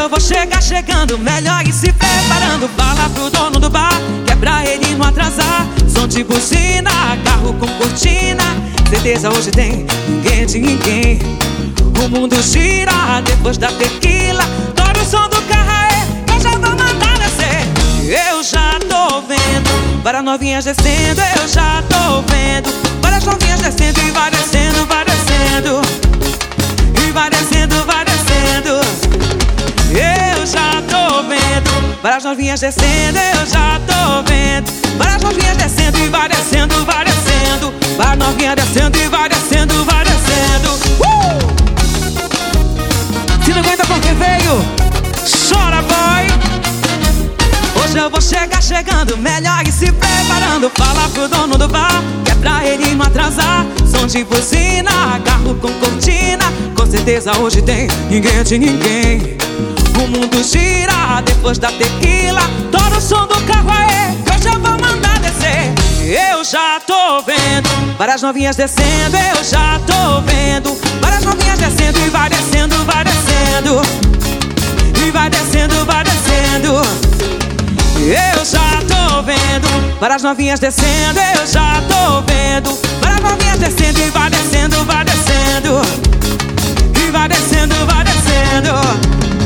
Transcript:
eu vou chegar chegando, melhor ir se preparando. Fala pro dono do bar, que é pra ele não atrasar. Som de buzina, carro com cortina. Certeza hoje tem ninguém de ninguém. O mundo gira depois da tequila. Toca o som do carraé, que eu já vou mandar descer. Eu já tô vendo várias novinhas descendo. Eu já tô vendo várias novinhas descendo. E vai descendo, vai descendo. E vai descendo, vai descendo. Eu já tô vendo várias novinhas descendo. Eu já tô vendo várias novinhas descendo. E vai descendo, vai descendo. Vai novinha descendo e vai descendo, vai descendo. Se não aguenta porque veio, chora, boy. Hoje eu vou chegar chegando, melhor ir se preparando. Fala pro dono do bar, que é pra ele não atrasar. Som de buzina, carro com cortina. Com certeza hoje tem ninguém de ninguém. O mundo gira depois da tequila. Todo o som do carro é que eu já vou mandar descer. Eu já tô vendo várias novinhas descendo. Eu já tô vendo várias novinhas descendo. E vai descendo, vai descendo. E vai descendo, vai descendo. Eu já tô vendo várias novinhas descendo. Eu já tô vendo várias novinhas descendo. E vai descendo, vai descendo. E vai descendo, vai descendo.